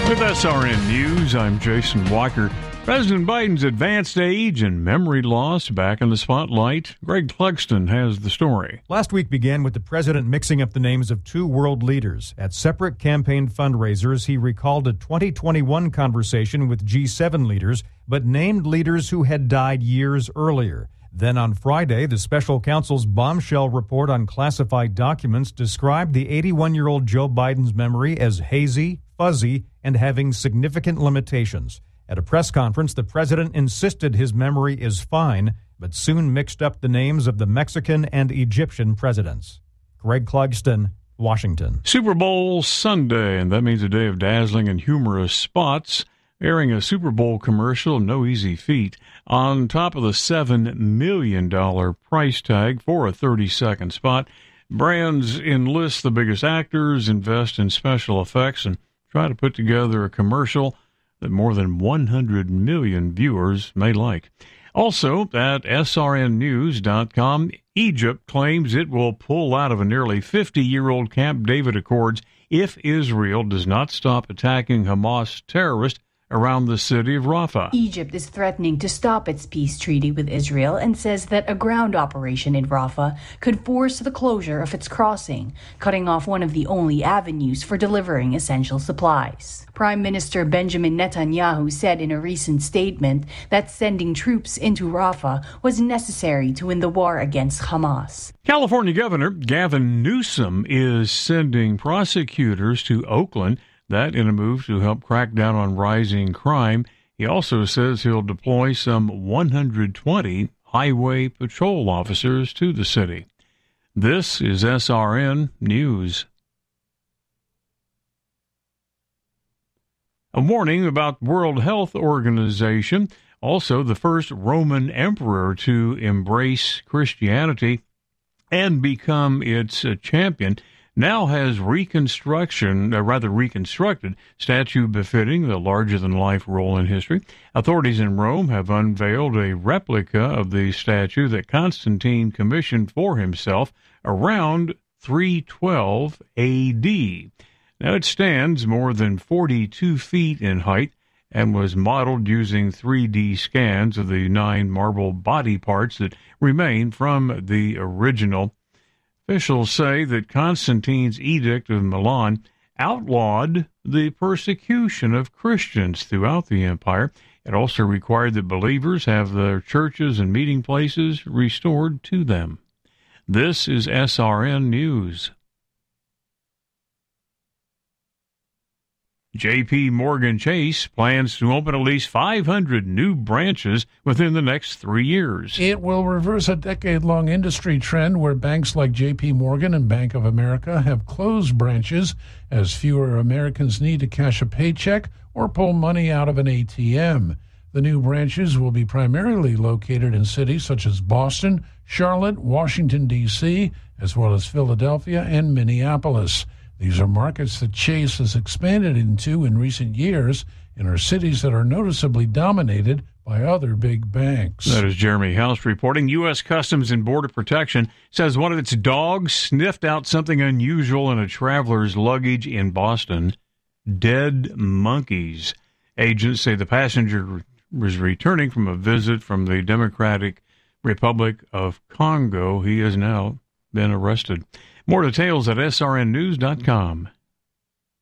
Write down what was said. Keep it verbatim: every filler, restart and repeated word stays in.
With S R N News, I'm Jason Walker. President Biden's advanced age and memory loss back in the spotlight. Greg Clugston has the story. Last week began with the president mixing up the names of two world leaders. At separate campaign fundraisers, he recalled a twenty twenty-one conversation with G seven leaders, but named leaders who had died years earlier. Then on Friday, the special counsel's bombshell report on classified documents described the eighty-one-year-old Joe Biden's memory as hazy, fuzzy, and having significant limitations. At a press conference, the president insisted his memory is fine, but soon mixed up the names of the Mexican and Egyptian presidents. Greg Clugston, Washington. Super Bowl Sunday, and that means a day of dazzling and humorous spots. Airing a Super Bowl commercial, no easy feat, on top of the seven million dollars price tag for a thirty-second spot. Brands enlist the biggest actors, invest in special effects, and try to put together a commercial that more than one hundred million viewers may like. Also, at S R N news dot com, Egypt claims it will pull out of a nearly fifty-year-old Camp David Accords if Israel does not stop attacking Hamas terrorists around the city of Rafah. Egypt is threatening to stop its peace treaty with Israel and says that a ground operation in Rafah could force the closure of its crossing, cutting off one of the only avenues for delivering essential supplies. Prime Minister Benjamin Netanyahu said in a recent statement that sending troops into Rafah was necessary to win the war against Hamas. California Governor Gavin Newsom is sending prosecutors to Oakland, that in a move to help crack down on rising crime. He also says he'll deploy some one hundred twenty highway patrol officers to the city. This is S R N News. A warning about World Health Organization, also the first Roman emperor to embrace Christianity and become its champion, now has reconstruction, uh, rather reconstructed, statue befitting the larger-than-life role in history. Authorities in Rome have unveiled a replica of the statue that Constantine commissioned for himself around three twelve A D. Now, it stands more than forty-two feet in height and was modeled using three D scans of the nine marble body parts that remain from the original. Officials say that Constantine's Edict of Milan outlawed the persecution of Christians throughout the empire. It also required that believers have their churches and meeting places restored to them. This is S R N News. J P. Morgan Chase plans to open at least five hundred new branches within the next three years. It will reverse a decade-long industry trend where banks like J P. Morgan and Bank of America have closed branches as fewer Americans need to cash a paycheck or pull money out of an A T M. The new branches will be primarily located in cities such as Boston, Charlotte, Washington, D C, as well as Philadelphia and Minneapolis. These are markets that Chase has expanded into in recent years and are cities that are noticeably dominated by other big banks. That is Jeremy House reporting. U S. Customs and Border Protection says one of its dogs sniffed out something unusual in a traveler's luggage in Boston. Dead monkeys. Agents say the passenger was returning from a visit from the Democratic Republic of Congo. He has now been arrested. More details at S R N news dot com.